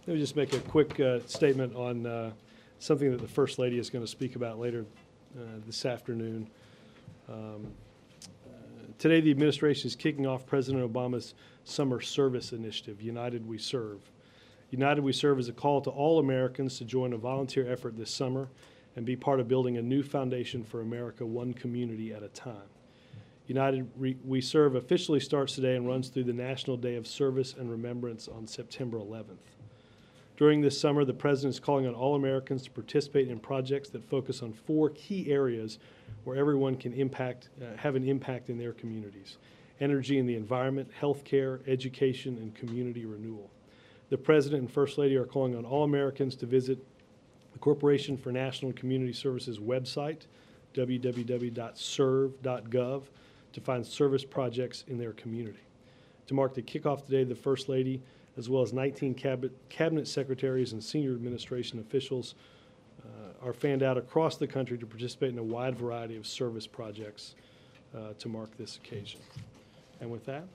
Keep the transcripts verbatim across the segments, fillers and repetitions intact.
Let me just make a quick uh, statement on uh, something that the First Lady is going to speak about later uh, this afternoon. Um, uh, today, the administration is kicking off President Obama's Summer Service Initiative, United We Serve. United We Serve is a call to all Americans to join a volunteer effort this summer and be part of building a new foundation for America, one community at a time. United We Serve officially starts today and runs through the National Day of Service and Remembrance on September eleventh. During this summer, the President is calling on all Americans to participate in projects that focus on four key areas where everyone can impact, uh, have an impact in their communities: energy and the environment, health care, education, and community renewal. The President and First Lady are calling on all Americans to visit the Corporation for National and Community Services website, w w w dot serve dot gov, to find service projects in their community. To mark the kickoff today, the First Lady, as well as nineteen cabinet, cabinet secretaries and senior administration officials, uh, are fanned out across the country to participate in a wide variety of service projects uh, to mark this occasion. And with that,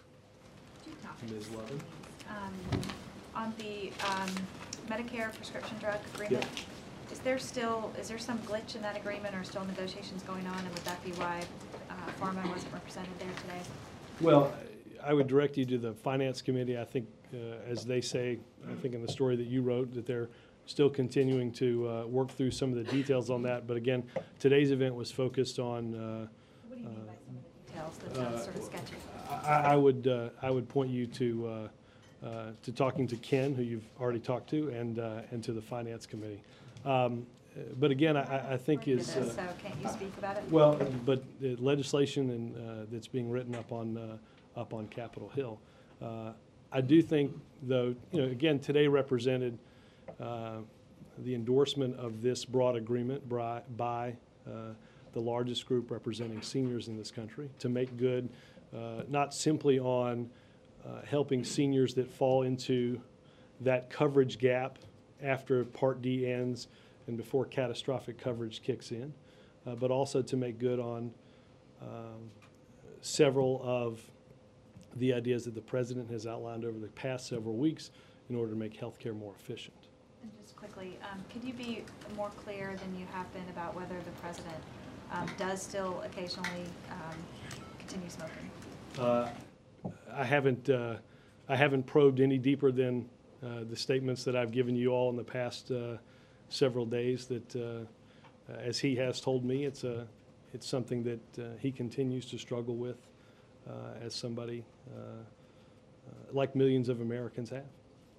Miz Lovin. Um, on the um, Medicare prescription drug agreement, yeah. is there still, is there some glitch in that agreement or still negotiations going on, and would that be why uh, Pharma wasn't represented there today? Well, I would direct you to the Finance Committee. I think, uh, as they say, I think in the story that you wrote, that they're still continuing to uh, work through some of the details on that. But again, today's event was focused on. Uh, what do you mean by some of the details? That sounds uh, sort of sketchy. I, I would uh, I would point you to uh, uh, to talking to Ken, who you've already talked to, and uh, and to the Finance Committee. Um, but again, I, I think is. Uh, so can't you speak about it? Well, but the legislation and uh, that's being written up on. Uh, up on Capitol Hill. Uh, I do think, though, you know, again, today represented uh, the endorsement of this broad agreement by, by uh, the largest group representing seniors in this country to make good uh, not simply on uh, helping seniors that fall into that coverage gap after Part D ends and before catastrophic coverage kicks in, uh, but also to make good on um, several of the ideas that the President has outlined over the past several weeks in order to make healthcare more efficient. And just quickly, um, could you be more clear than you have been about whether the President um, does still occasionally um, continue smoking? Uh, I haven't uh, I haven't probed any deeper than uh, the statements that I've given you all in the past uh, several days. That, uh, as he has told me, it's a it's something that uh, he continues to struggle with. Uh, as somebody uh, uh, like millions of Americans have.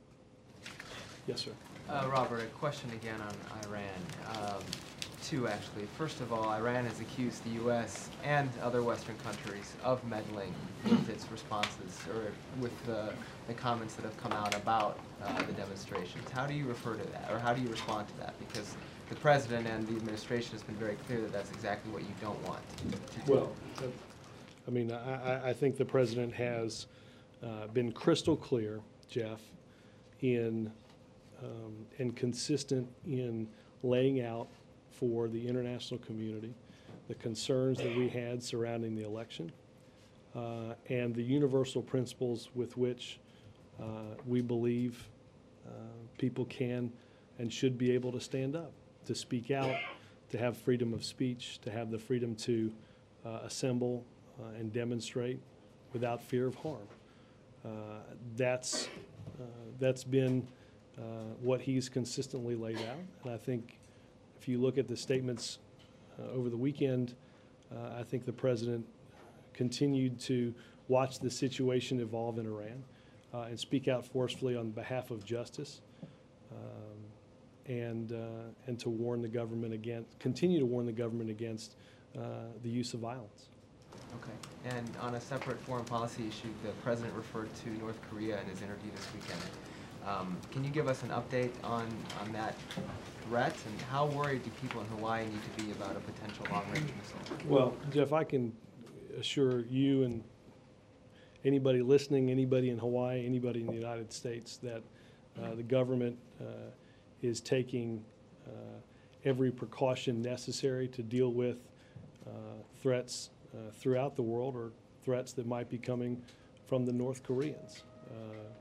Yes, sir. Uh, Robert, a question again on Iran. Um, two, actually. First of all, Iran has accused the U S and other Western countries of meddling with its responses or with the, the comments that have come out about uh, the demonstrations. How do you refer to that, or how do you respond to that? Because the President and the administration has been very clear that that's exactly what you don't want to do. Well, uh, I mean, I, I think the President has uh, been crystal clear, Jeff, in um, and consistent in laying out for the international community the concerns that we had surrounding the election uh, and the universal principles with which uh, we believe uh, people can and should be able to stand up, to speak out, to have freedom of speech, to have the freedom to uh, assemble Uh, and demonstrate without fear of harm. Uh, that's uh, that's been uh, what he's consistently laid out. And I think if you look at the statements uh, over the weekend, uh, I think the President continued to watch the situation evolve in Iran uh, and speak out forcefully on behalf of justice um, and uh, and to warn the government against, continue to warn the government against uh, the use of violence. Okay. And on a separate foreign policy issue, the President referred to North Korea in his interview this weekend. Um, can you give us an update on, on that threat, and how worried do people in Hawaii need to be about a potential long-range missile? Well, Jeff, I can assure you and anybody listening, anybody in Hawaii, anybody in the United States, that uh, the government uh, is taking uh, every precaution necessary to deal with uh, threats Uh, throughout the world, or threats that might be coming from the North Koreans. Uh,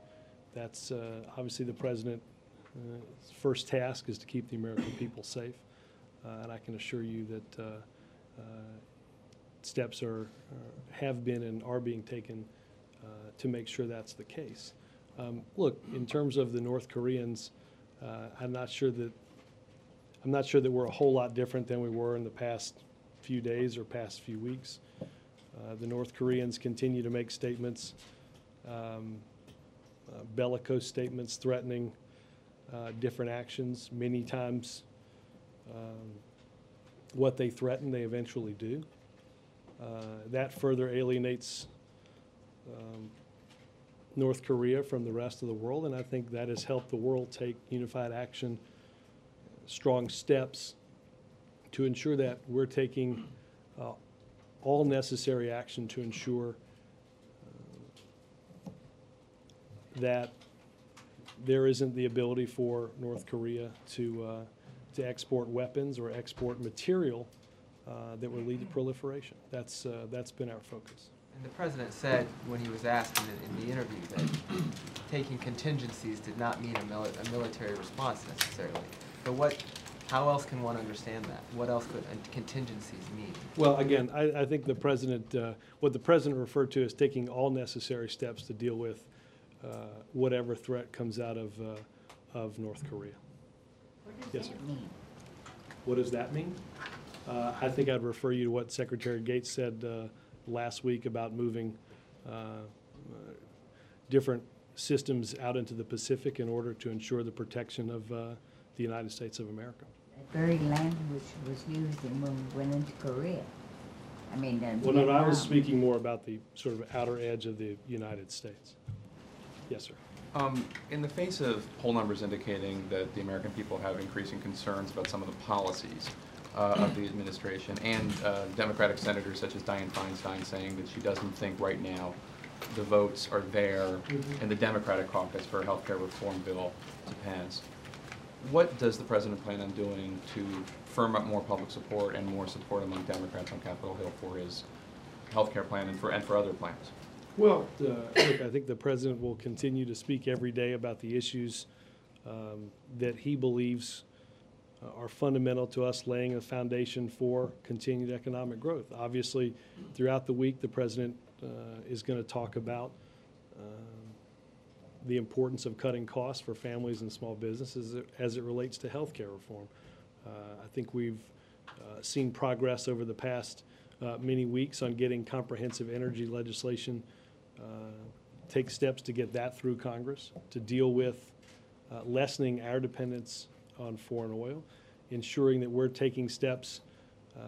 That's uh, obviously the president's first task is to keep the American people safe. Uh, and I can assure you that uh, uh, steps are, are, have been and are being taken uh, to make sure that's the case. Um, look, in terms of the North Koreans, uh, I'm not sure that I'm not sure that we're a whole lot different than we were in the past few days or past few weeks. Uh, the North Koreans continue to make statements, um, uh, bellicose statements threatening uh, different actions. Many times um, what they threaten, they eventually do. Uh, that further alienates um, North Korea from the rest of the world, and I think that has helped the world take unified action, strong steps to ensure that we're taking uh, all necessary action to ensure uh, that there isn't the ability for North Korea to uh, to export weapons or export material uh, that will lead to proliferation. That's uh, that's been our focus. And the president said when he was asked in the, in the interview that taking contingencies did not mean a, mili a military response necessarily. But what, how else can one understand that? What else could uh, contingencies mean? Well, again, I, I think the president, uh, what the president referred to as taking all necessary steps to deal with uh, whatever threat comes out of uh, of North Korea. What does Yes, that sir. mean? What does that mean? Uh, I think I'd refer you to what Secretary Gates said uh, last week about moving uh, uh, different systems out into the Pacific in order to ensure the protection of uh, the United States of America. That very language was used in when we went into Korea. I mean, uh, Well, no, I was Vietnam. speaking more about the sort of outer edge of the United States. Yes, sir. Um, in the face of poll numbers indicating that the American people have increasing concerns about some of the policies uh, of the administration, and uh, Democratic senators such as Dianne Feinstein saying that she doesn't think right now the votes are there Mhm. in the Democratic caucus for a health care reform bill to pass, what does the president plan on doing to firm up more public support and more support among Democrats on Capitol Hill for his health care plan and for, and for other plans? Well, uh, look, I think the president will continue to speak every day about the issues um, that he believes uh, are fundamental to us laying a foundation for continued economic growth. Obviously, throughout the week, the president uh, is going to talk about um, the importance of cutting costs for families and small businesses as it, as it relates to health care reform. Uh, I think we've uh, seen progress over the past uh, many weeks on getting comprehensive energy legislation, uh, take steps to get that through Congress, to deal with uh, lessening our dependence on foreign oil, ensuring that we're taking steps um,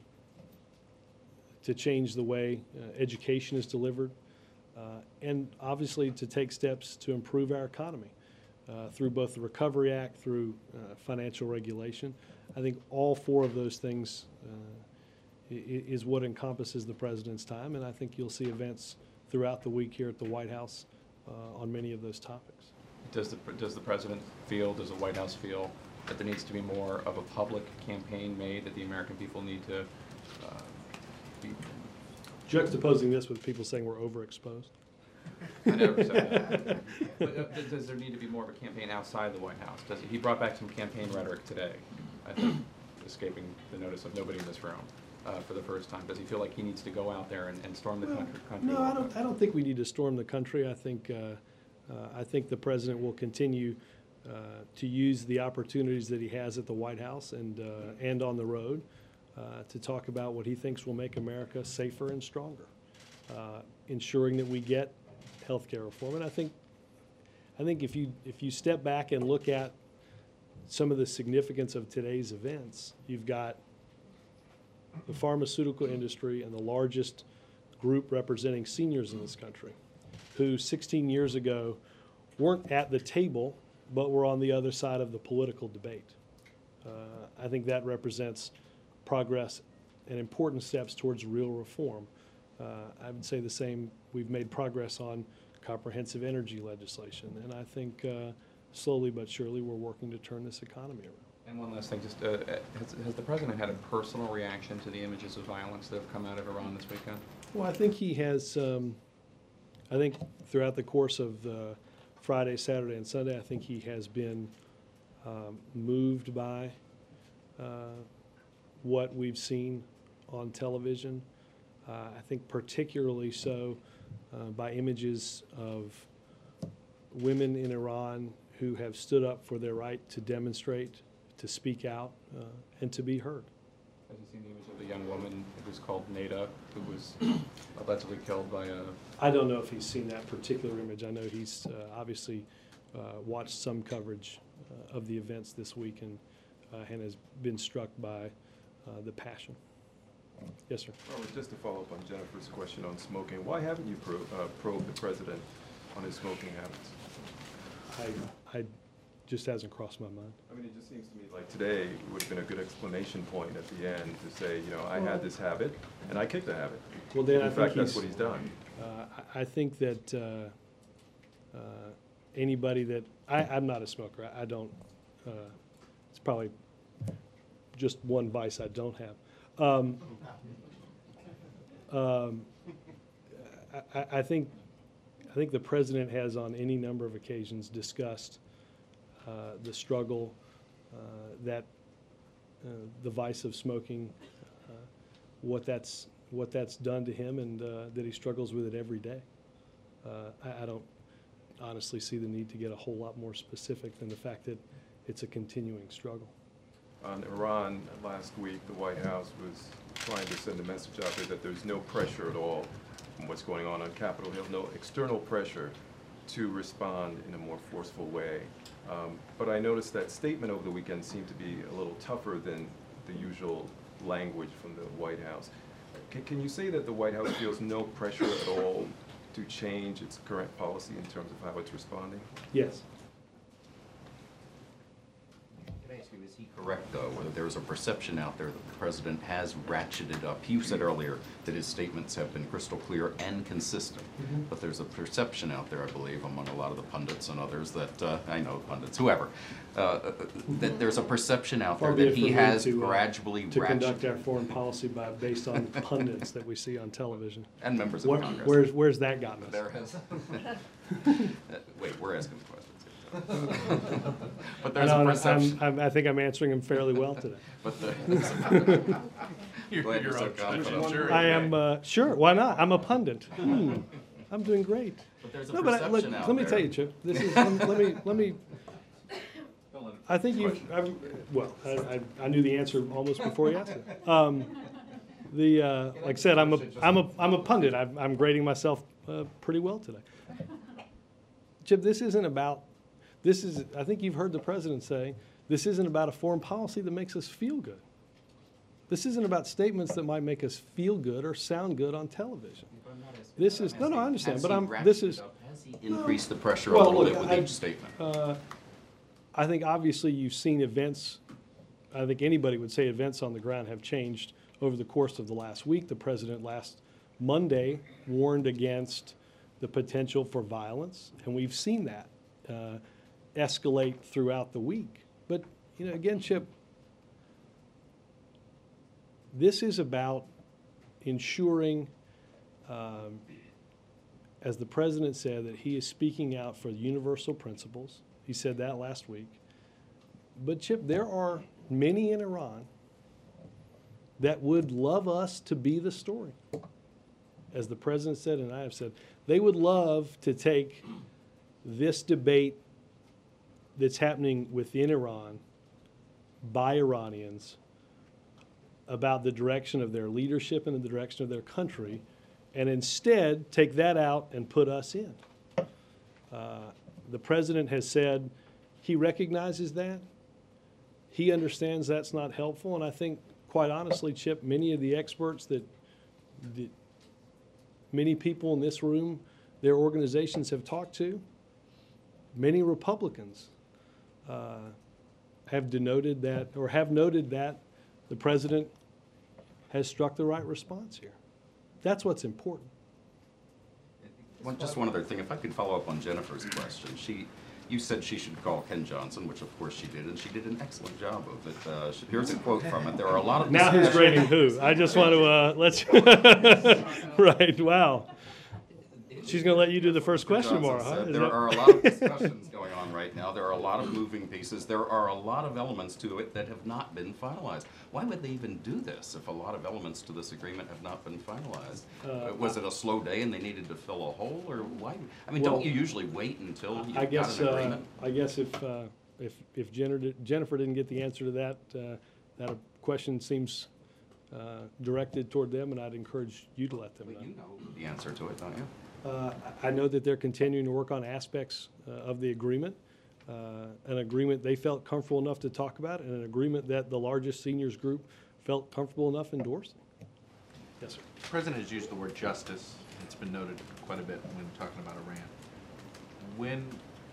to change the way uh, education is delivered, uh, and obviously to take steps to improve our economy uh, through both the Recovery Act, through uh, financial regulation. I think all four of those things uh, i- is what encompasses the president's time, and I think you'll see events throughout the week here at the White House uh, on many of those topics. Does the, does the president feel, does the White House feel that there needs to be more of a public campaign made, that the American people need to uh, be? Juxtaposing this with people saying we're overexposed. I never said that. But uh, does- does there need to be more of a campaign outside the White House? Does he, he brought back some campaign rhetoric today, I think, escaping the notice of nobody in this room uh, for the first time. Does he feel like he needs to go out there and, and storm the country? country No, a I little don't, bit? I don't think we need to storm the country. I think, uh, uh, I think the president will continue uh, to use the opportunities that he has at the White House and, uh, and on the road uh, to talk about what he thinks will make America safer and stronger, uh, ensuring that we get health care reform. And I think, I think if you, if you step back and look at some of the significance of today's events, you've got the pharmaceutical industry and the largest group representing seniors in this country, who sixteen years ago weren't at the table, but were on the other side of the political debate. Uh, I think that represents progress and important steps towards real reform. Uh, I would say the same, we've made progress on comprehensive energy legislation, and I think uh, slowly but surely we're working to turn this economy around. And one last thing, just uh, has, has the president had a personal reaction to the images of violence that have come out of Iran this weekend? Well, I think he has, um, I think throughout the course of the Friday, Saturday, and Sunday. I think he has been um, moved by uh, what we've seen on television. Uh, I think particularly so uh, by images of women in Iran who have stood up for their right to demonstrate, to speak out, uh, and to be heard. Have you seen the image of the young woman who's called Nada, who was allegedly killed by a... I don't know if he's seen that particular image. I know he's uh, obviously uh, watched some coverage uh, of the events this week and, uh, and has been struck by uh, the passion. Yes, sir. Robert, just to follow up on Jennifer's question on smoking, why haven't you pro uh, probed the president on his smoking habits? I, I just hasn't crossed my mind. I mean, it just seems to me like today would have been a good explanation point at the end to say, you know, I had this habit and I kicked the habit. Well, Dan, in I think fact, that's he's- what he's done. Uh, I, I think that uh, uh, anybody that, I, I'm not a smoker. I, I don't, uh, it's probably just one vice I don't have. Um, um, I, I- I think, I think the president has on any number of occasions discussed uh, the struggle uh, that uh, the vice of smoking, uh, what that's what that's done to him, and uh, that he struggles with it every day. Uh, I, I don't honestly see the need to get a whole lot more specific than the fact that it's a continuing struggle. On Iran, last week, the White House was trying to send a message out there that there's no pressure at all from what's going on on Capitol Hill, no external pressure to respond in a more forceful way. Um, but I noticed that statement over the weekend seemed to be a little tougher than the usual language from the White House. Can, can you say that the White House feels no pressure at all to change its current policy in terms of how it's responding? Yes. Can I ask you, is he correct, though, whether there's a perception out there that the president has ratcheted up? You said earlier that his statements have been crystal clear and consistent, Mm-hmm. but there's a perception out there, I believe, among a lot of the pundits and others that, uh, I know pundits, whoever, uh, that there's a perception out there Far be that it he from me has to, uh, gradually to conduct our ratcheted, foreign policy by, based on pundits that we see on television. and members of Where, Congress. where's, where's that gotten us? There has. Uh, Wait, we're asking the questions here. But I there's know, a and perception. I'm, I'm, I think I'm answering them fairly well today. But the. You're, Glad you're you're so on confident. jury. I am, uh, sure, why not? I'm a pundit. Hmm, I'm doing great. But there's a No, but I, look, perception out let me there. tell you, Chip, this is, let me- let me, let me, I think you, I'm, well, I, I, I knew the answer almost before you asked it. Um, the, uh, like I said, I'm a, I'm a, I'm a pundit. I'm, I'm grading myself, uh, pretty well today. Chip, this isn't about, this is, I think you've heard the president say, this isn't about a foreign policy that makes us feel good. This isn't about statements that might make us feel good or sound good on television. This is, no, no, I understand, but I'm, this is, Has he increased the pressure a Well, little look, bit with I- each statement? uh, I think obviously you've seen events, I think anybody would say events on the ground have changed over the course of the last week. The president last Monday warned against the potential for violence, and we've seen that uh, escalate throughout the week. But, you know, again, Chip, this is about ensuring, um, as the president said, that he is speaking out for universal principles. He said that last week. But Chip, there are many in Iran that would love us to be the story. As the president said, and I have said, they would love to take this debate that's happening within Iran by Iranians about the direction of their leadership and the direction of their country, and instead take that out and put us in. Uh, the president has said he recognizes that. He understands that's not helpful, and I think, quite honestly, Chip, many of the experts that, that many people in this room, their organizations have talked to, many Republicans uh, have denoted that, or have noted that the president has struck the right response here. That's what's important. One, just one other thing, if I could follow up on Jennifer's question. She, you said she should call Ken Johnson, which of course she did, and she did an excellent job of it. Uh, she- here's a quote from it. There are a lot of Now who's discussions- grading who? I just want to, uh, let's, right, wow. She's gonna let you do the first question Johnson tomorrow, huh? said, Is There that- are a lot of discussions going on right now. There are a lot of moving pieces. There are a lot of elements to it that have not been finalized. Why would they even do this if a lot of elements to this agreement have not been finalized? Uh, Uh, Was it a slow day and they needed to fill a hole, or why? I mean, Well, don't you usually wait until you've I got guess, an uh, agreement? I guess if, uh, if, if Jennifer di- Jennifer didn't get the answer to that, uh, that question seems uh, directed toward them, and I'd encourage you to let them But know. you know the answer to it, don't you? Uh, I I know that they're continuing to work on aspects uh, of the agreement, uh, an agreement they felt comfortable enough to talk about, and an agreement that the largest seniors group felt comfortable enough endorsing. Yes, sir. The President has used the word justice. It's been noted quite a bit when talking about Iran. When,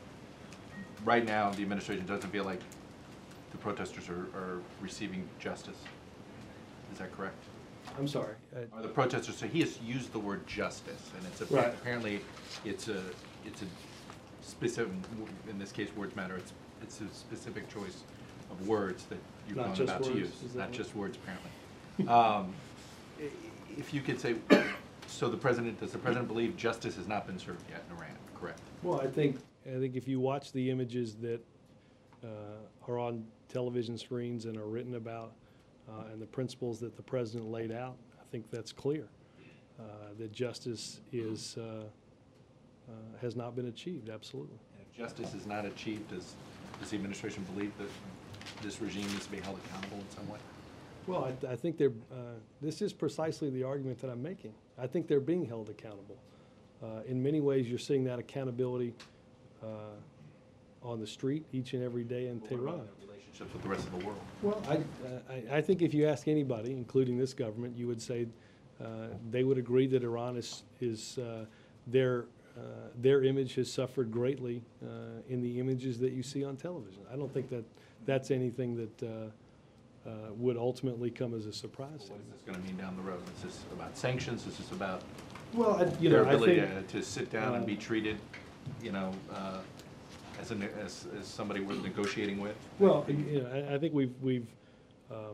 right now, the administration doesn't feel like the protesters are, are receiving justice. Is that correct? I'm sorry. Uh, Are the protesters, so he has used the word justice, and it's a, Right. apparently, it's a, it's a specific, in this case, words matter, it's, it's a specific choice of words that you've Not gone just about to words, use, is that not what- just words, apparently. Um, i- If you could say, so the president, does the president believe justice has not been served yet in Iran, correct? Well, I think, I think if you watch the images that uh, are on television screens and are written about, uh, and the principles that the president laid out, I think that's clear, uh, that justice is, uh, uh, has not been achieved, absolutely. And if justice is not achieved, does, does the administration believe that this regime needs to be held accountable in some way? Well, I, I think they're, uh, this is precisely the argument that I'm making. I think they're being held accountable. Uh, In many ways, you're seeing that accountability uh, on the street each and every day in What Tehran. about their relationships with the rest of the world? Well, I, I, I think if you ask anybody, including this government, you would say uh, they would agree that Iran is, is uh, their, uh, their image has suffered greatly uh, in the images that you see on television. I don't think that that's anything that uh, uh, would ultimately come as a surprise. to What is them. this gonna mean down the road? Is this about sanctions? Is this about Well, I, you their know, I ability think, to, to sit down and be uh, treated, you know, uh, as a, ne- as, as somebody we're negotiating with? well, you know, I, I think we've, we've, um,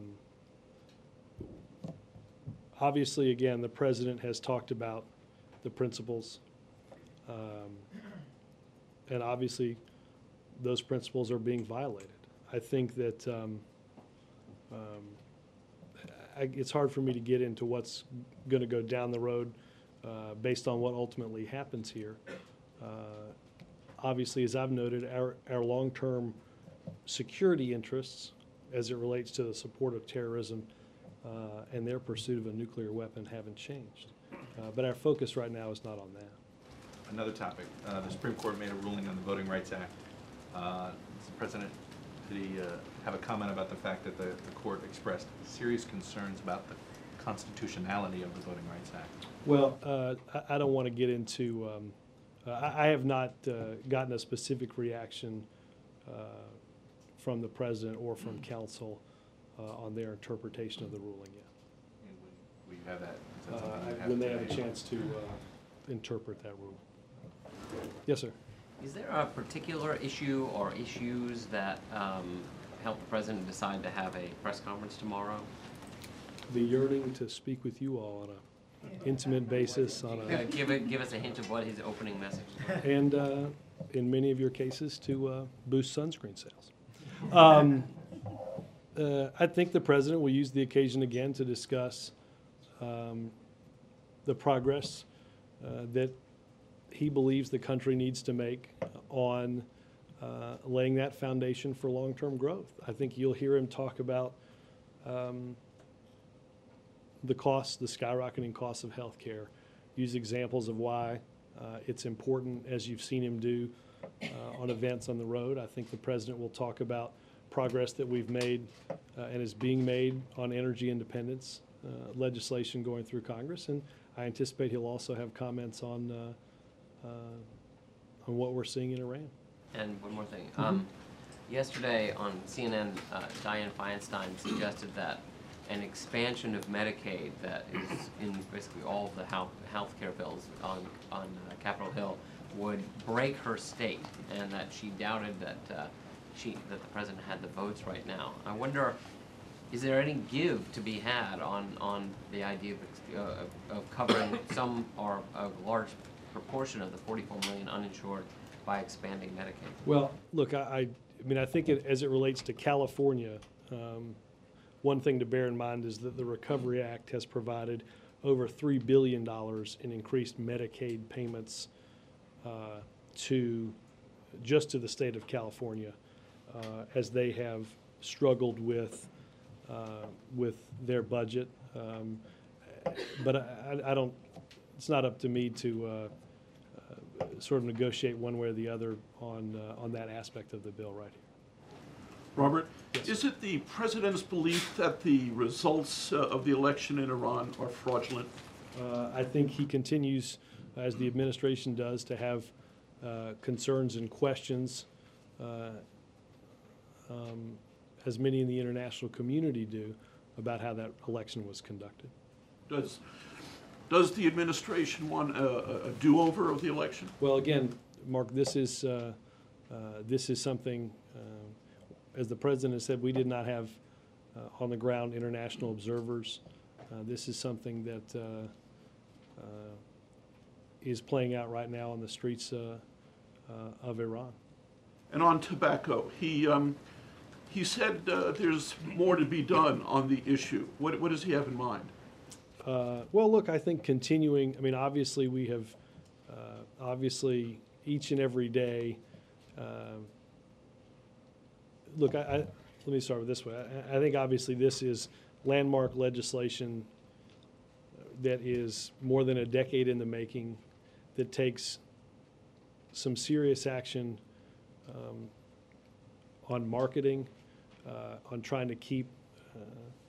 obviously, again, the president has talked about the principles. Um, and obviously, those principles are being violated. I think that, um, um, I, it's hard for me to get into what's gonna go down the road, uh, based on what ultimately happens here. Uh, Obviously, as I've noted, our, our long-term security interests as it relates to the support of terrorism uh, and their pursuit of a nuclear weapon haven't changed. Uh, But our focus right now is not on that. Another topic, uh, the Supreme Court made a ruling on the Voting Rights Act. Uh, does the President, did he uh, have a comment about the fact that the, the court expressed serious concerns about the constitutionality of the Voting Rights Act? Well, uh, I, I don't want to get into, um, uh, I, I have not uh, gotten a specific reaction uh, from the president or from counsel uh, on their interpretation of the ruling yet. And when we have that, is that Uh, something you I- have When they have a today? chance to uh, interpret that rule. Yes, sir. Is there a particular issue or issues that um, helped the president decide to have a press conference tomorrow? The yearning to speak with you all on a intimate basis on Uh, a, give it, give us a hint of what his opening message is. and uh, in many of your cases, to uh, boost sunscreen sales. Um, uh, I think the president will use the occasion again to discuss um, the progress uh, that he believes the country needs to make on uh, laying that foundation for long-term growth. I think you'll hear him talk about um, the costs, the skyrocketing costs of healthcare, use examples of why uh, it's important, as you've seen him do uh, on events on the road. I think the president will talk about progress that we've made uh, and is being made on energy independence uh, legislation going through Congress, and I anticipate he'll also have comments on uh, uh, on what we're seeing in Iran. And one more thing. Um, yesterday on C N N, uh, Dianne Feinstein suggested that an expansion of Medicaid that is in basically all of the health healthcare bills on on uh, Capitol Hill would break her state, and that she doubted that uh, she that the president had the votes right now. I wonder, is there any give to be had on on the idea of, uh, of, of covering some or a large proportion of the forty-four million uninsured by expanding Medicaid? Well, look, I, I, I mean, I think it, as it relates to California, um, one thing to bear in mind is that the Recovery Act has provided over three billion dollars in increased Medicaid payments uh, to, just to the state of California, uh, as they have struggled with, uh, with their budget. Um, But I, I- I don't, it's not up to me to uh, uh, sort of negotiate one way or the other on, uh, on that aspect of the bill right here. Robert, Yes. is it the president's belief that the results uh, of the election in Iran are fraudulent? Uh, I think he continues, as the administration does, to have uh, concerns and questions, uh, um, as many in the international community do, about how that election was conducted. Does, does the administration want a, a do-over of the election? Well, again, Mark, this is, uh, uh, this is something, uh, as the president has said, we did not have uh, on-the-ground international observers. Uh, This is something that uh, uh, is playing out right now on the streets uh, uh, of Iran. And on tobacco, he, um, he said uh, there's more to be done on the issue. What, what does he have in mind? Uh, Well, look, I think continuing, I mean, obviously, we have, uh, obviously, each and every day, uh, look, I, I, let me start with this way. I, I think obviously this is landmark legislation that is more than a decade in the making, that takes some serious action um, on marketing, uh, on trying to keep uh,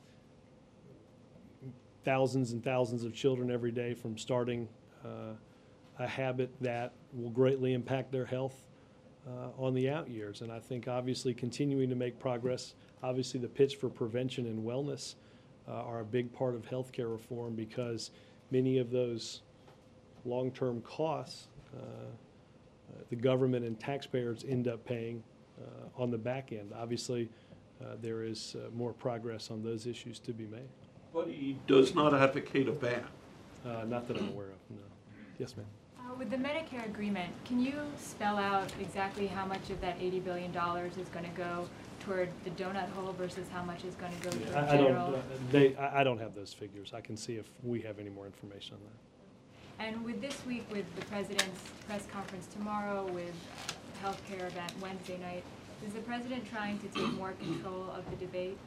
thousands and thousands of children every day from starting uh, a habit that will greatly impact their health uh, on the out years. And I think obviously continuing to make progress, obviously the pitch for prevention and wellness uh, are a big part of healthcare reform, because many of those long-term costs uh, uh, the government and taxpayers end up paying uh, on the back end. Obviously, uh, there is uh, more progress on those issues to be made. But he does not advocate a ban. Uh, Not that I'm aware of, no. Yes, ma'am. Uh, With the Medicare agreement, can you spell out exactly how much of that eighty billion dollars is going to go toward the donut hole versus how much is going to go toward I I don't, general? uh, they, I I don't have those figures. I can see if we have any more information on that. And with this week, with the president's press conference tomorrow, with uh, healthcare event Wednesday night, is the president trying to take more control of the debate?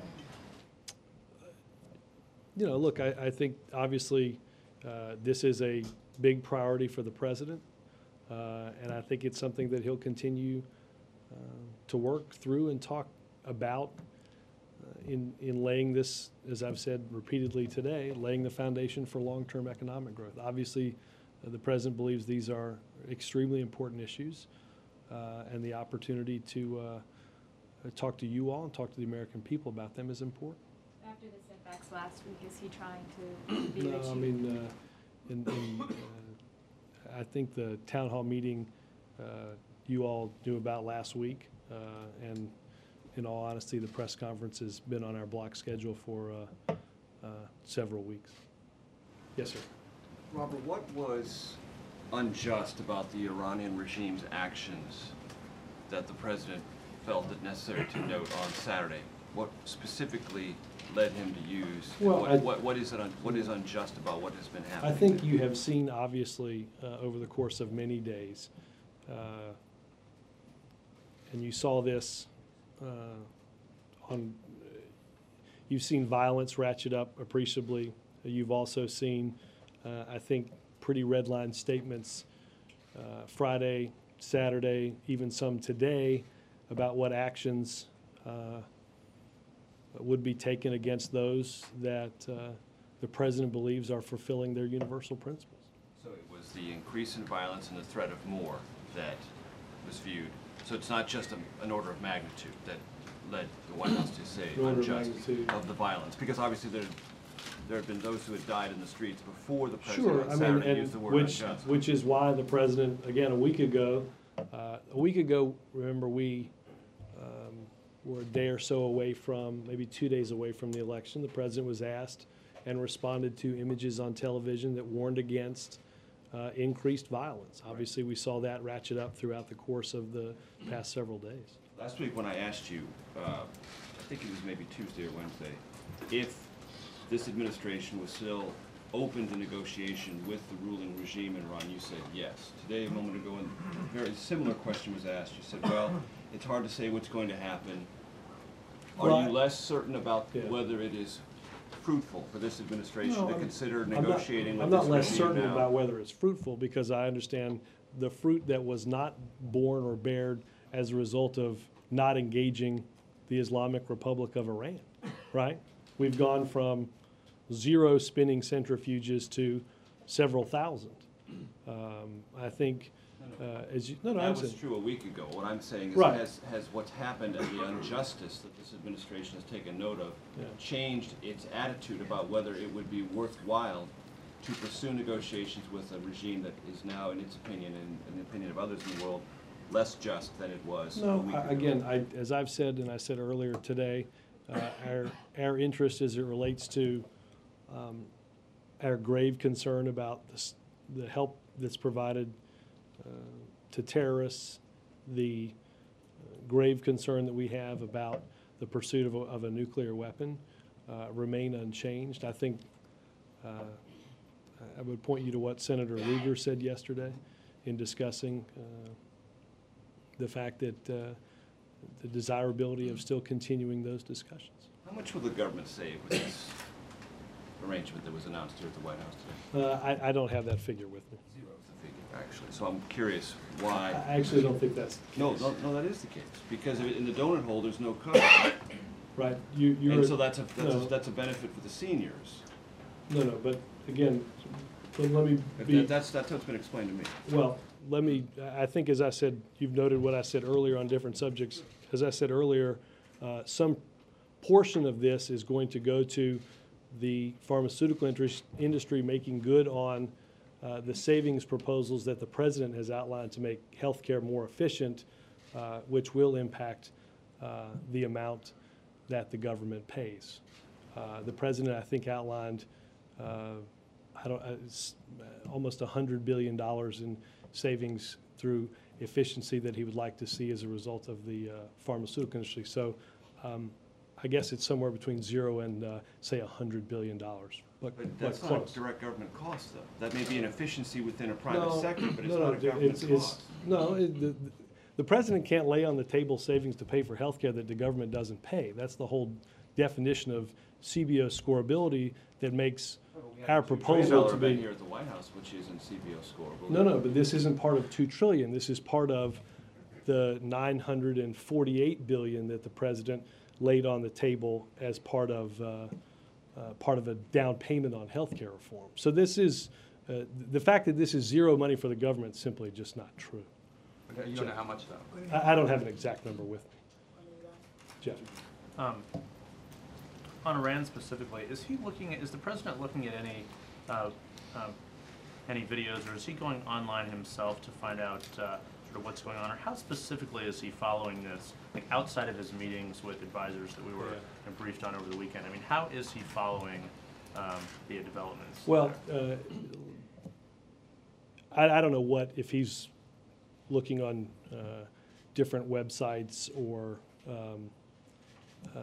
You know, look, I, I think obviously uh, this is a big priority for the president, uh, and I think it's something that he'll continue uh, to work through and talk about uh, in, in laying this, as I've said repeatedly today, laying the foundation for long-term economic growth. Obviously, uh, the president believes these are extremely important issues, uh, and the opportunity to uh, talk to you all and talk to the American people about them is important. After the setbacks last week, is he trying to be No, the I chief? mean, uh, in, in, uh, I think the town hall meeting, uh, you all knew about last week, uh, and in all honesty, the press conference has been on our block schedule for uh, uh, several weeks. Yes, sir. Robert, what was unjust about the Iranian regime's actions that the president felt it necessary to note on Saturday? What specifically led him to use? Well, what, I- what, what is it? Un, what is unjust about what has been happening? I think you have seen, obviously, uh, over the course of many days, uh, and you saw this uh, on, you've seen violence ratchet up appreciably. You've also seen, uh, I think, pretty red line statements uh, Friday, Saturday, even some today, about what actions uh, would be taken against those that uh, the president believes are fulfilling their universal principles. So it was the increase in violence and the threat of more that was viewed. So it's not just a, an order of magnitude that led the White House to say An order of unjust magnitude. of the violence, because obviously there there had been those who had died in the streets before the president Sure, on I mean, Saturday used the and word which, unjust. which is why the president, again, a week ago, uh, a week ago, remember, we um, were a day or so away from, maybe two days away from the election. The president was asked and responded to images on television that warned against uh, increased violence. Obviously, we saw that ratchet up throughout the course of the past several days. Last week when I asked you, uh, I think it was maybe Tuesday or Wednesday, if this administration was still open to negotiation with the ruling regime in Iran, you said yes. Today, a moment ago, a very similar question was asked. You said, well, it's hard to say what's going to happen. Are Well, you I- less certain about Yeah. whether it is fruitful for this administration No, to I'm- consider I'm not- negotiating I'm with not this less regime certain now? about whether it's fruitful, because I understand the fruit that was not born or bared as a result of not engaging the Islamic Republic of Iran, right? We've gone from zero spinning centrifuges to several thousand. Um, I think, uh, as you, no, no, I'm That was saying, true a week ago. What I'm saying is, Right. has, has what's happened and the injustice that this administration has taken note of Yeah. changed its attitude about whether it would be worthwhile to pursue negotiations with a regime that is now, in its opinion, and in the opinion of others in the world, less just than it was a no, week I- ago? again, I, as I've said, and I said earlier today, uh, our, our interest as it relates to um, our grave concern about the, s- the help that's provided uh, to terrorists, the uh, grave concern that we have about the pursuit of a, of a nuclear weapon uh, remain unchanged. I think uh, I would point you to what Senator Lugar said yesterday in discussing uh, the fact that uh, the desirability of still continuing those discussions. How much will the government save with this arrangement that was announced here at the White House today? Uh, I, I don't have that figure with me. Zero is the figure, actually. So I'm curious I why. actually don't think that's the No, case. no, no, that is the case, because if it- in the donut hole, there's no cover. Right, you, you're. And so that's a, that's a, no, that's a benefit for the seniors. No, no, but again, but let me If be, that- That's, that's how it's been explained to me. well, let me, I I think as I said, you've noted what I said earlier on different subjects. As I said earlier, uh, some portion of this is going to go to the pharmaceutical interest, industry making good on uh, the savings proposals that the president has outlined to make healthcare more efficient, uh, which will impact uh, the amount that the government pays. Uh, The president, I think, outlined, uh, I don't, uh, it's uh, almost one hundred billion dollars in savings through efficiency that he would like to see as a result of the uh, pharmaceutical industry. So um, I guess it's somewhere between zero and, uh, say, one hundred billion dollars, but But but that's not close. a direct government cost, though. That may be an efficiency within a private No, sector, but it's no, no, not a government it's- it's- cost. No, it- the, the president can't lay on the table savings to pay for healthcare that the government doesn't pay. That's the whole definition of C B O scoreability that makes our proposal to Two trillion dollar event be. here at the White House, which isn't C B O scoreable. No, no, but this isn't part of two trillion. This is part of the nine hundred and forty-eight billion that the president laid on the table as part of, uh, uh, part of a down payment on healthcare reform. So this is, uh, the fact that this is zero money for the government is simply just not true. You don't know how much though? I, I don't have an exact number with me. Jeff? Um, On Iran specifically, is he looking at, is the president looking at any, uh, um, any videos, or is he going online himself to find out uh, sort of what's going on, or how specifically is he following this, like outside of his meetings with advisors that we were Yeah. briefed on over the weekend? I mean, how is he following um, the developments? Well, uh, I, I don't know what, if he's looking on uh, different websites or, um, uh,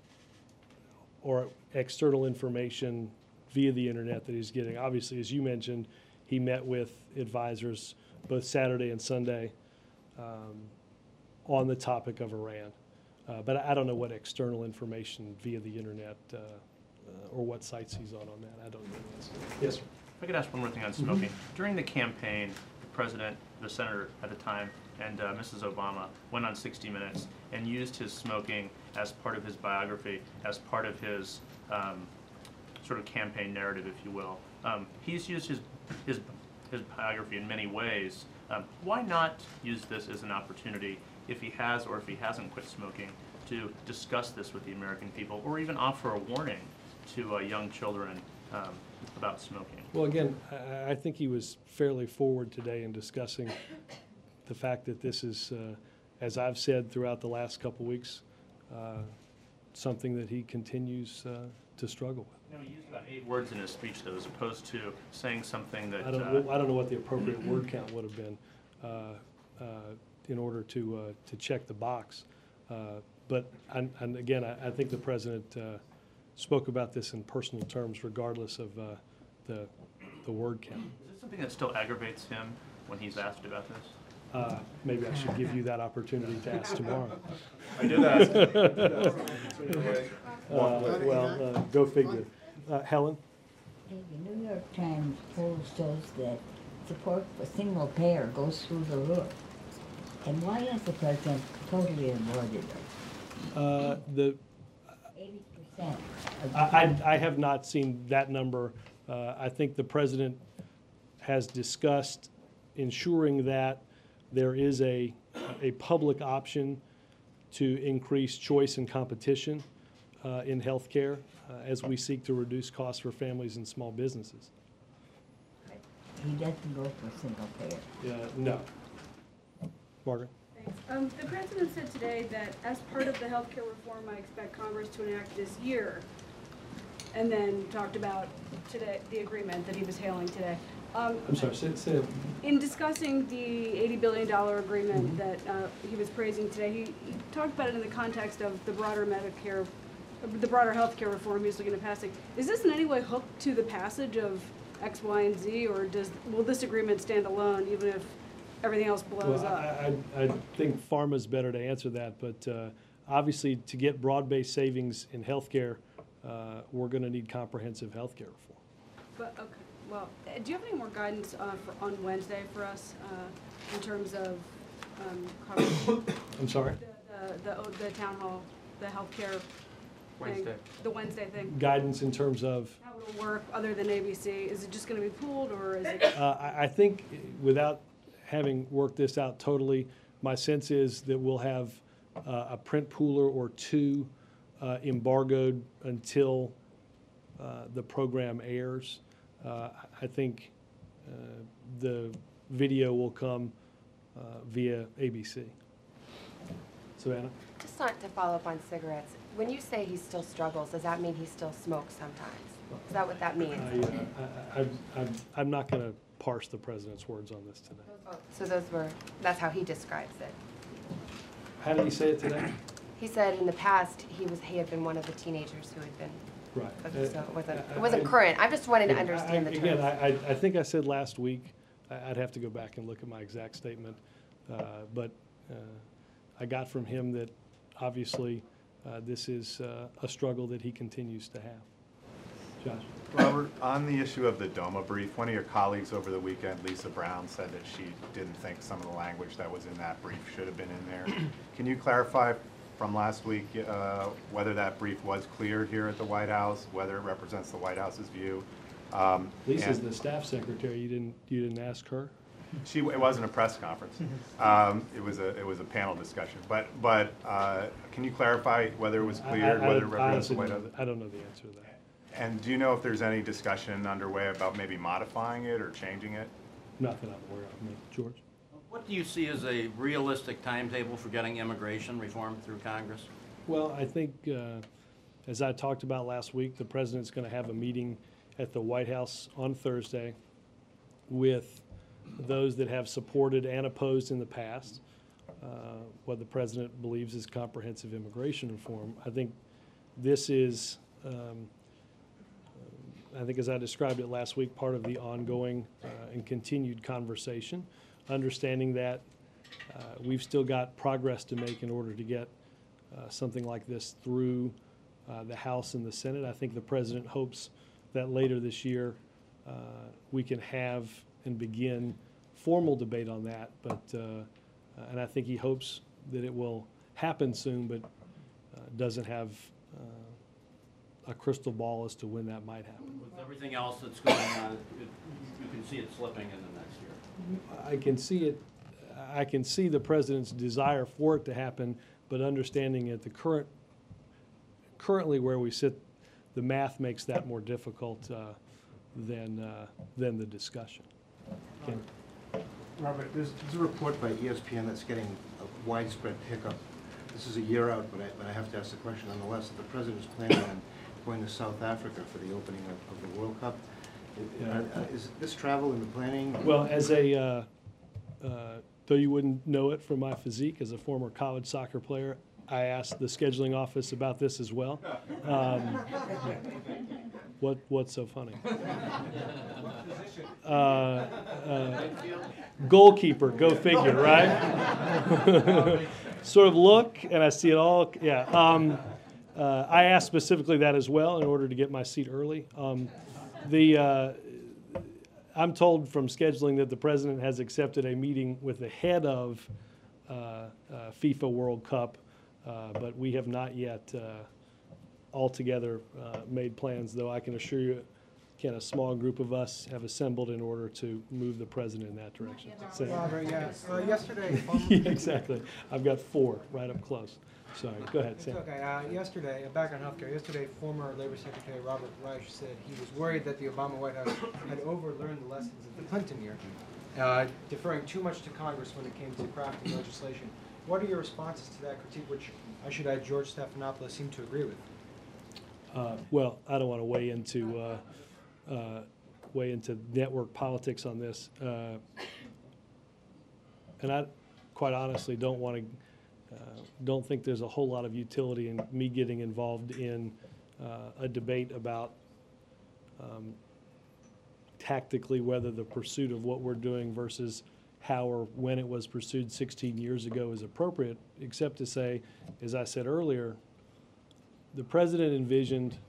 or external information via the internet that he's getting. Obviously, as you mentioned, he met with advisors both Saturday and Sunday um, on the topic of Iran. Uh, But I don't know what external information via the internet uh, uh, or what sites he's on on that. I don't know. the answer. Yes, sir. If I could ask one more thing on smoking. During the campaign, the president, the senator at the time, and uh, Missus Obama went on sixty minutes and used his smoking as part of his biography, as part of his um, sort of campaign narrative, if you will. Um, he's used his, his, his biography in many ways. Um, why not use this as an opportunity, if he has or if he hasn't quit smoking, to discuss this with the American people, or even offer a warning to uh, young children um, about smoking? Well, again, I, I think he was fairly forward today in discussing the fact that this is, uh, as I've said throughout the last couple weeks, uh, something that he continues uh, to struggle with. You know, he used about eight words in his speech, though, as opposed to saying something that. I don't, uh, know- I don't know what the appropriate word count would have been uh, uh, in order to, uh, to check the box. Uh, But, and, and again, I, I think the president uh, spoke about this in personal terms regardless of uh, the, the word count. Is this something that still aggravates him when he's asked about this? Uh, Maybe I should give you that opportunity to ask tomorrow. I did ask. Uh, Well, uh, go figure. Uh, Helen? Hey, the New York Times poll shows that support for single payer goes through the roof. And why has the president totally avoided it? Uh, The, Eighty percent. I, I I have not seen that number. Uh, I think the president has discussed ensuring that there is a, a public option to increase choice and competition uh, in healthcare uh, as we seek to reduce costs for families and small businesses. He doesn't go for single payer. Uh, No. Margaret? Thanks. Um, the president said today that as part of the healthcare reform, I expect Congress to enact this year, and then talked about today, the agreement that he was hailing today. Um, I'm sorry, say, say, In discussing the eighty billion dollar agreement that uh, he was praising today, he, he talked about it in the context of the broader Medicare, the broader healthcare reform he was looking to passing. Is this in any way hooked to the passage of X, Y, and Z, or does will this agreement stand alone even if everything else blows well, up? I, I I think pharma's better to answer that, but uh, obviously to get broad-based savings in healthcare, uh, we're going to need comprehensive healthcare reform. But, okay, well, uh, do you have any more guidance uh, for, on Wednesday for us uh, in terms of um, coverage? I'm sorry? The, the, the, oh, the town hall, the healthcare thing? Wednesday. The Wednesday thing? Guidance in terms of, How it'll work other than A B C? Is it just gonna be pooled or is it? uh, I, I think without having worked this out totally, my sense is that we'll have uh, a print pooler or two uh, embargoed until uh, the program airs. Uh, I think uh, the video will come uh, via A B C. Savannah? Just not to follow up on cigarettes, when you say he still struggles, does that mean he still smokes sometimes? Is that what that means? I, uh, I, I, I'm, I'm not going to parse the president's words on this today. So those were, that's how he describes it. How did he say it today? He said in the past, he was, he had been one of the teenagers who had been, Right. so it wasn't, I- it wasn't I- current. I just wanted to Yeah, understand I- the Again, terms. I, I- I think I said last week, I- I'd have to go back and look at my exact statement, uh, but uh, I got from him that obviously uh, this is uh, a struggle that he continues to have. Josh? Robert, on the issue of the DOMA brief, one of your colleagues over the weekend, Lisa Brown, said that she didn't think some of the language that was in that brief should have been in there. Can you clarify from last week uh, whether that brief was cleared here at the White House, whether it represents the White House's view? Um, Lisa's and- the staff secretary. You didn't, you didn't ask her? She, it wasn't a press conference. Um, it was a, it was a panel discussion. But, but uh, can you clarify whether it was I- cleared, I- whether it I represents the honestly White don't House? know- I don't know the answer to that. And do you know if there's any discussion underway about maybe modifying it or changing it? Not that I'm aware of. No. George? What do you see as a realistic timetable for getting immigration reform through Congress? Well, I think, uh, as I talked about last week, the president's going to have a meeting at the White House on Thursday with those that have supported and opposed in the past uh, what the president believes is comprehensive immigration reform. I think this is, um, I think as I described it last week, part of the ongoing uh, and continued conversation, understanding that uh, we've still got progress to make in order to get uh, something like this through uh, the House and the Senate. I think the president hopes that later this year uh, we can have and begin formal debate on that. But uh, and I think he hopes that it will happen soon, but uh, doesn't have uh, a crystal ball as to when that might happen. With everything else that's going on, it, you can see it slipping in the next year. I can see it. I can see the president's desire for it to happen, but understanding at the current, currently where we sit, the math makes that more difficult uh, than uh, than the discussion. Ken? Robert, there's, there's a report by E S P N that's getting a widespread pickup this is a year out, but I, but I have to ask the question nonetheless. The president is planning on going to South Africa for the opening of, of the World Cup. Yeah. Uh, Is this travel in the planning? Well, as a, uh, uh, though you wouldn't know it from my physique, as a former college soccer player, I asked the scheduling office about this as well. Um, what What's so funny? Uh, uh, goalkeeper, go figure, right? Sort of look, and I see it all. Yeah. Um, uh, I asked specifically that as well in order to get my seat early. Um, the uh, I'm told from scheduling that the president has accepted a meeting with the head of uh, uh, FIFA World Cup, uh, but we have not yet uh, altogether uh, made plans, though I can assure you, Ken, a small group of us have assembled in order to move the president in that direction. So- Robert, yeah. Uh, yesterday, Yeah, exactly. I've got four right up close. Sorry, go ahead, It's Sam. okay. Uh, yesterday, uh, back on healthcare, yesterday, former Labor Secretary Robert Reich said he was worried that the Obama White House had overlearned the lessons of the Clinton year, uh, deferring too much to Congress when it came to crafting legislation. What are your responses to that critique, which I should add George Stephanopoulos seemed to agree with? Uh, Well, I don't want to weigh into, uh, uh, weigh into network politics on this. Uh, And I, quite honestly, don't want to, uh, don't think there's a whole lot of utility in me getting involved in uh, a debate about um, tactically whether the pursuit of what we're doing versus how or when it was pursued sixteen years ago is appropriate, except to say, as I said earlier, the president envisioned,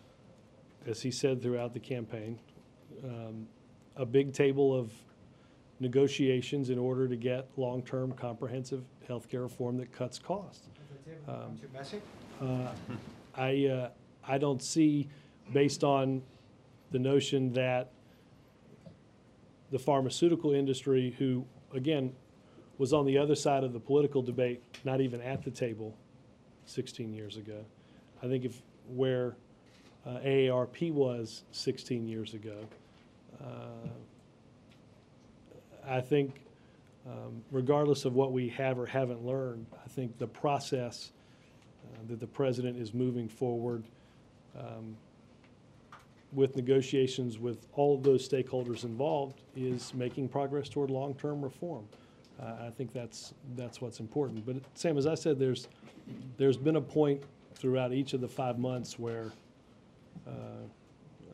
as he said throughout the campaign, um, a big table of negotiations in order to get long-term comprehensive health care reform that cuts costs. Um, Too messy? uh, I, uh, I don't see, based on the notion that the pharmaceutical industry, who, again, was on the other side of the political debate, not even at the table sixteen years ago. I think if where uh, A A R P was sixteen years ago, uh, I think um, regardless of what we have or haven't learned, I think the process uh, that the president is moving forward um, with negotiations with all of those stakeholders involved is making progress toward long-term reform. Uh, I think that's that's what's important. But Sam, as I said, there's there's been a point throughout each of the five months where uh, uh,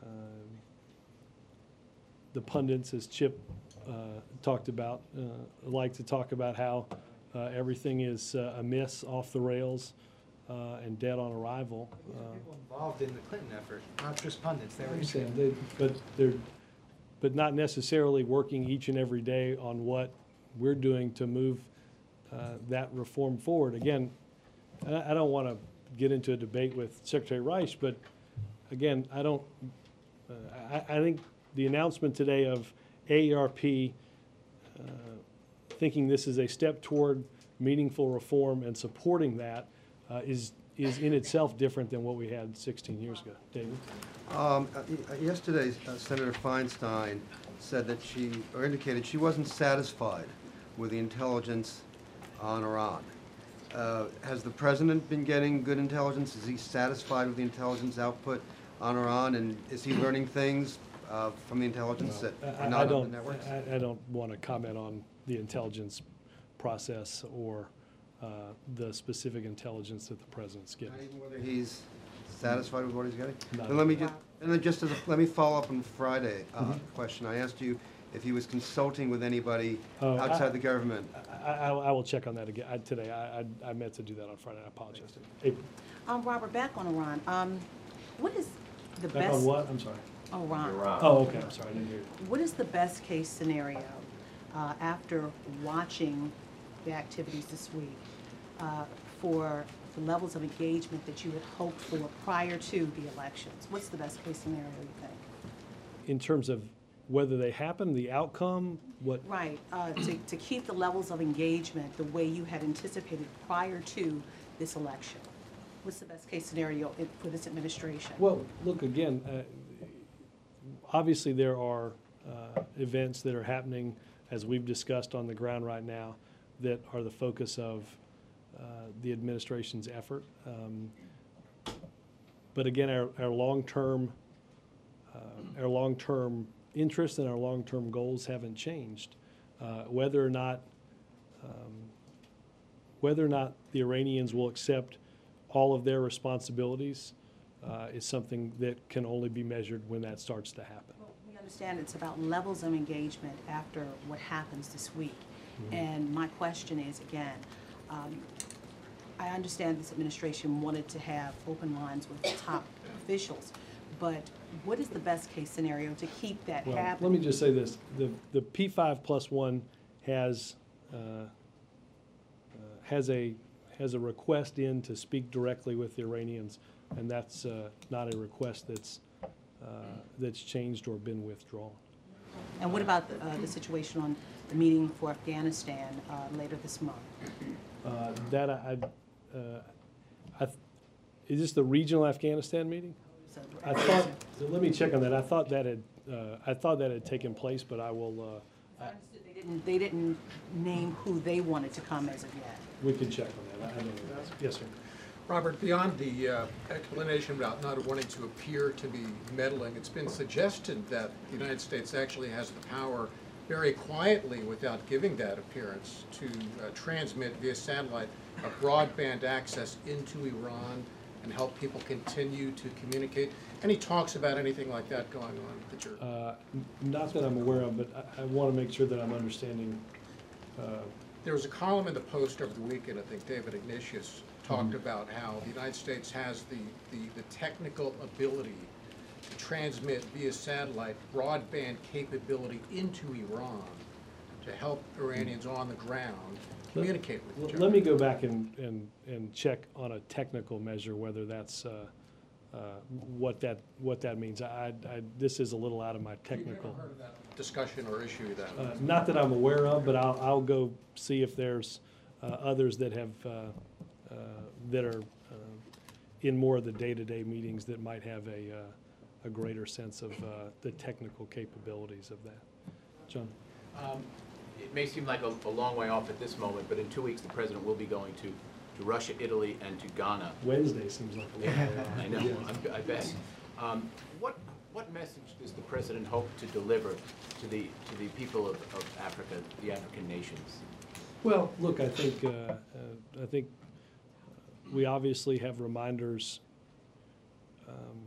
the pundits, as Chip uh, talked about, uh, like to talk about how uh, everything is uh, amiss, off the rails, uh, and dead on arrival. Uh, People involved in the Clinton effort, not just pundits. They I were understand, they, but they're, but not necessarily working each and every day on what we're doing to move uh, that reform forward. Again, I, I don't want to get into a debate with Secretary Reich, but again, I don't, uh, I, I think the announcement today of A A R P uh, thinking this is a step toward meaningful reform and supporting that uh, is is in itself different than what we had sixteen years ago. David? Um, uh, y- uh, Yesterday, uh, Senator Feinstein said that she, or indicated she wasn't satisfied with the intelligence on Iran. Uh, Has the president been getting good intelligence? Is he satisfied with the intelligence output on Iran? And is he learning things uh, from the intelligence that I- are I not on the don't, networks? I, I don't want to comment on the intelligence process or uh, the specific intelligence that the president's getting. Not even whether he's satisfied with what he's getting? Not And let me even. just, and then just as, a- let me follow up on Friday uh, Mhm. question. I asked you if he was consulting with anybody Oh, I- outside the government. I, I, I will check on that again I- today. I, I, I meant to do that on Friday. I apologize. April? Um, Robert, back on Iran, um, what is the Back best? on what? I'm sorry. Iran. Oh, okay, I'm sorry, I didn't hear you. What is the best case scenario, uh, after watching the activities this week, uh, for the levels of engagement that you had hoped for prior to the elections? What's the best case scenario, you think? In terms of whether they happen, the outcome, what? Right, uh, to, to keep the levels of engagement the way you had anticipated prior to this election. What's the best case scenario in- for this administration? Well, look, again, uh, obviously there are uh, events that are happening, as we've discussed on the ground right now, that are the focus of uh, the administration's effort. Um, But again, our, our long-term, uh, our long-term interests and our long-term goals haven't changed. Uh, whether or not, um, whether or not the Iranians will accept all of their responsibilities uh, is something that can only be measured when that starts to happen. Well, we understand it's about levels of engagement after what happens this week. Mm-hmm. And my question is, again, um, I understand this administration wanted to have open lines with top officials, but what is the best case scenario to keep that Well, happening? let me just say this, the, the P five plus one has, uh, uh, has a, has a request in to speak directly with the Iranians, and that's uh, not a request that's, uh, that's changed or been withdrawn. And what about the, uh, the situation on the meeting for Afghanistan uh, later this month? Uh, That I, uh, I, th- is this the regional Afghanistan meeting? So- I thought, so let me check on that. I thought that had, uh, I thought that had taken place, but I will, uh, I- They didn't, they didn't name who they wanted to come as of yet. we can check on that. I I don't know. Yes, sir. Robert, beyond the uh, explanation about not wanting to appear to be meddling, it's been suggested that the United States actually has the power very quietly, without giving that appearance, to uh, transmit via satellite a broadband access into Iran and help people continue to communicate. Any talks about anything like that going on that you're? Uh, n- Not that I'm aware of, but I, I want to make sure that I'm understanding. uh, There was a column in the Post over the weekend, I think David Ignatius talked Mhm. about how the United States has the, the, the technical ability to transmit via satellite broadband capability into Iran to help Iranians on the ground communicate with each L- other. Let me go back and, and, and check on a technical measure whether that's, uh, uh, what that, what that means. I, I, this is a little out of my technical. You've never heard of that discussion or issue that? Uh, Not that I'm aware of, but I'll, I'll go see if there's uh, others that have, uh, uh, that are uh, in more of the day-to-day meetings that might have a, uh, a greater sense of uh, the technical capabilities of that. John? Um, It may seem like a, a long way off at this moment, but in two weeks, the president will be going to, to Russia, Italy, and to Ghana. Wednesday seems like a long way off. I know, Yes. I'm- I bet. Um, What, what message does the president hope to deliver to the, to the people of, of Africa, the African nations? Well, look, I think, uh, uh, I think we obviously have reminders, um,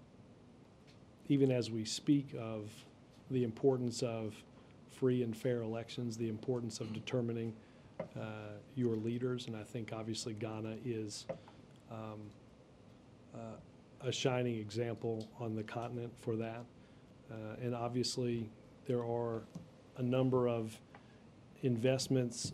even as we speak, of the importance of free and fair elections, the importance of determining uh, your leaders, and I think obviously Ghana is um, uh, a shining example on the continent for that. Uh, and obviously, there are a number of investments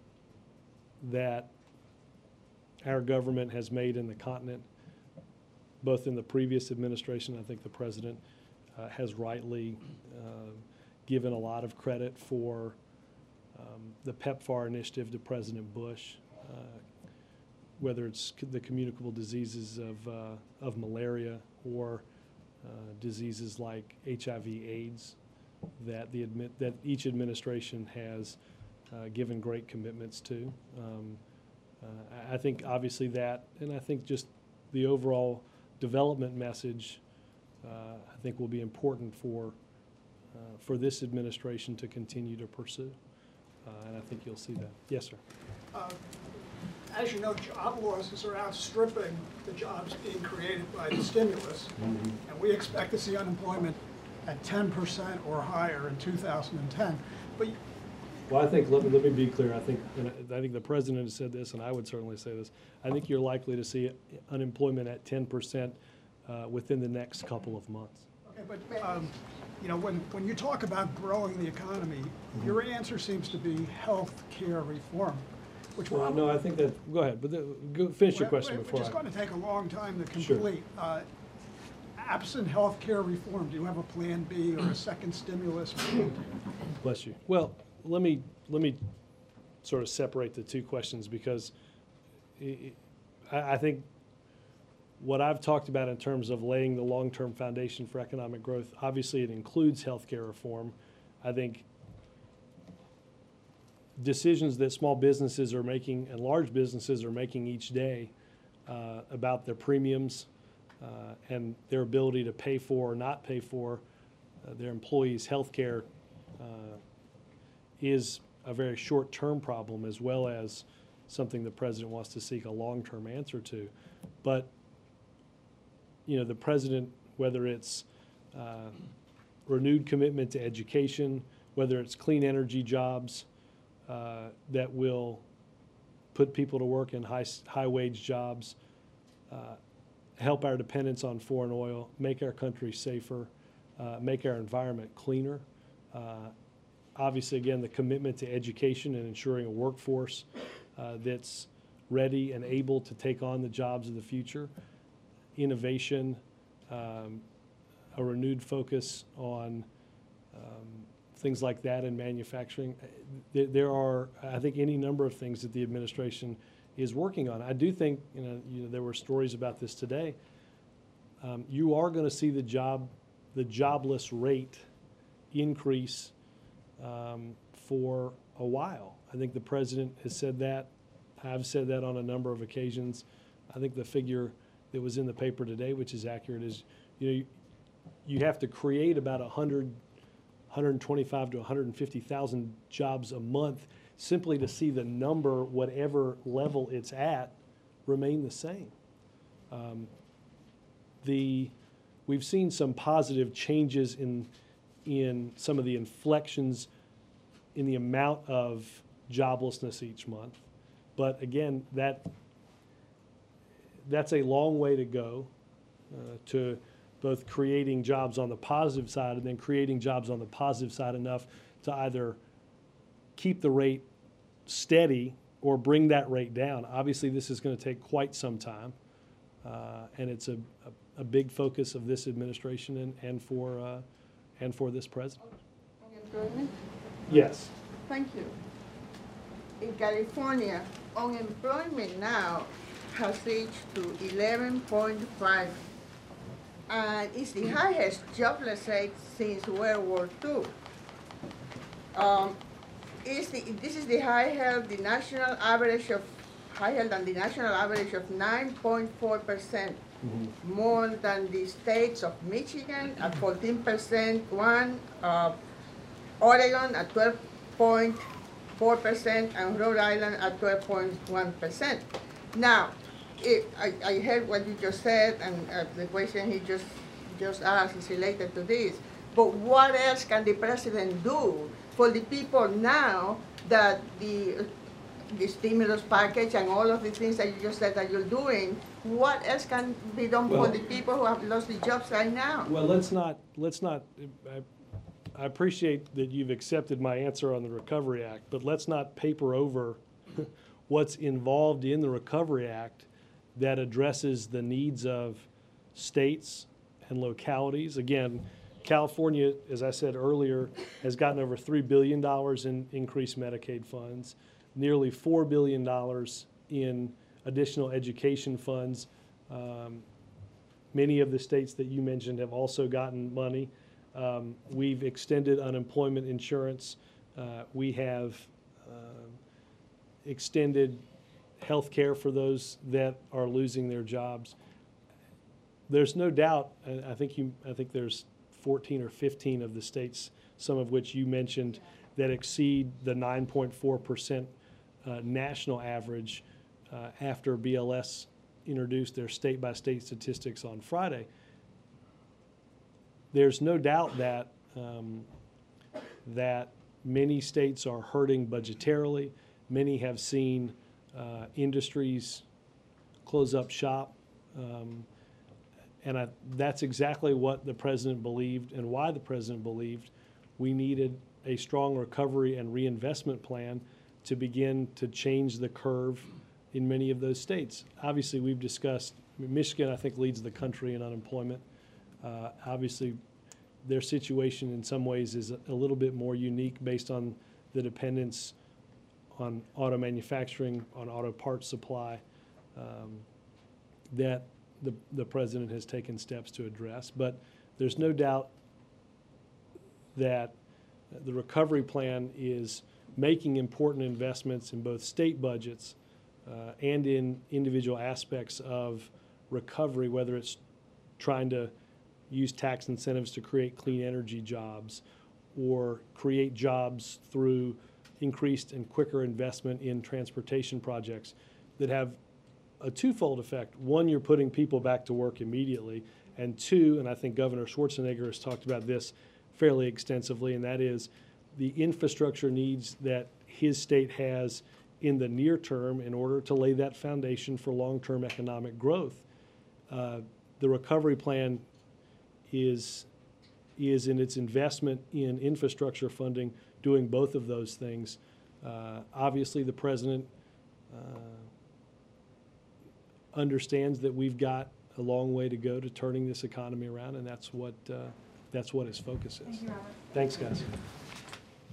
that our government has made in the continent, both in the previous administration. I think the president uh, has rightly uh, given a lot of credit for um, the PEPFAR initiative to President Bush, uh, whether it's c- the communicable diseases of, uh, of malaria or uh, diseases like H I V AIDS that the admit, that each administration has uh, given great commitments to. Um, uh, I, I think obviously that, and I think just the overall development message, uh, I think will be important for uh, for this administration to continue to pursue, uh, and I think you'll see that. Yes, sir. Uh, As you know, job losses are outstripping the jobs being created by the stimulus, and we expect to see unemployment at ten percent or higher in two thousand ten. But Well, I think, let me, let me be clear, I think, and I I think the president has said this, and I would certainly say this, I think you're likely to see unemployment at ten percent uh, within the next couple of months. Okay, but, um, you know, when, when you talk about growing the economy, your answer seems to be health care reform, which will. Well, no, I think that, go ahead, but the, go, finish your Well, question Which before is I. going to take a long time to Sure. complete. Uh, Absent health care reform, do you have a plan B or a second stimulus? Bless you. Well, let me, let me sort of separate the two questions, because I, I I think what I've talked about in terms of laying the long-term foundation for economic growth, obviously it includes healthcare reform. I think decisions that small businesses are making and large businesses are making each day uh, about their premiums uh, and their ability to pay for or not pay for uh, their employees' health care uh, is a very short-term problem, as well as something the president wants to seek a long-term answer to. But, you know, the president, whether it's uh, renewed commitment to education, whether it's clean energy jobs uh, that will put people to work in high, high-wage jobs, uh, help our dependence on foreign oil, make our country safer, uh, make our environment cleaner. Uh, obviously, again, the commitment to education and ensuring a workforce uh, that's ready and able to take on the jobs of the future, innovation, um, a renewed focus on um, things like that in manufacturing. There, there are, I think, any number of things that the administration is working on. I do think, you know, you know there were stories about this today. Um, you are going to see the job, the jobless rate increase um, for a while. I think the president has said that. I've said that on a number of occasions. I think the figure that was in the paper today, which is accurate, is you know you, you have to create about one hundred, one hundred twenty-five to one hundred fifty thousand jobs a month simply to see the number, whatever level it's at, remain the same. Um, the we've seen some positive changes in in some of the inflections in the amount of joblessness each month. But again, that that's a long way to go uh, to both creating jobs on the positive side and then creating jobs on the positive side enough to either keep the rate steady or bring that rate down. Obviously, this is going to take quite some time, uh, and it's a, a, a big focus of this administration and, and for uh, and for this president. Unemployment? Yes. Thank you. In California, unemployment now has reached to eleven point five, and it's the highest jobless rate since World War Two. Um, is the, this is the higher the national average of higher than the national average of nine point four percent, mm-hmm. more than the states of Michigan at fourteen percent, one uh, Oregon at twelve point four percent, and Rhode Island at twelve point one percent. Now, it, I, I heard what you just said, and uh, the question he just just asked is related to this. But what else can the president do for the people now that the the stimulus package and all of the things that you just said that you're doing? What else can be done well, for the people who have lost the jobs right now? Well, let's not let's not. I, I appreciate that you've accepted my answer on the Recovery Act, but let's not paper over what's involved in the Recovery Act that addresses the needs of states and localities. Again, California, as I said earlier, has gotten over three billion dollars in increased Medicaid funds, nearly four billion dollars in additional education funds. Um, many of the states that you mentioned have also gotten money. Um, we've extended unemployment insurance. Uh, we have uh, extended health care for those that are losing their jobs. There's no doubt, I think you, I think there's fourteen or fifteen of the states, some of which you mentioned, that exceed the nine point four percent uh, national average uh, after B L S introduced their state-by-state statistics on Friday. There's no doubt that um, that many states are hurting budgetarily. Many have seen uh, industries close up shop. Um, and I, that's exactly what the president believed and why the president believed we needed a strong recovery and reinvestment plan to begin to change the curve in many of those states. Obviously, we've discussed, Michigan, I think, leads the country in unemployment. Uh, obviously, their situation in some ways is a, a little bit more unique based on the dependence on auto manufacturing, on auto parts supply, um, that the, the president has taken steps to address. But there's no doubt that the recovery plan is making important investments in both state budgets uh, and in individual aspects of recovery, whether it's trying to use tax incentives to create clean energy jobs or create jobs through increased and quicker investment in transportation projects that have a twofold effect. One, you're putting people back to work immediately, and two, and I think Governor Schwarzenegger has talked about this fairly extensively, and that is the infrastructure needs that his state has in the near term in order to lay that foundation for long-term economic growth. Uh, the recovery plan is, is in its investment in infrastructure funding doing both of those things. Uh, obviously, the president uh, understands that we've got a long way to go to turning this economy around, and that's what uh, that's what his focus is. Thank you, Robert. Thanks, guys.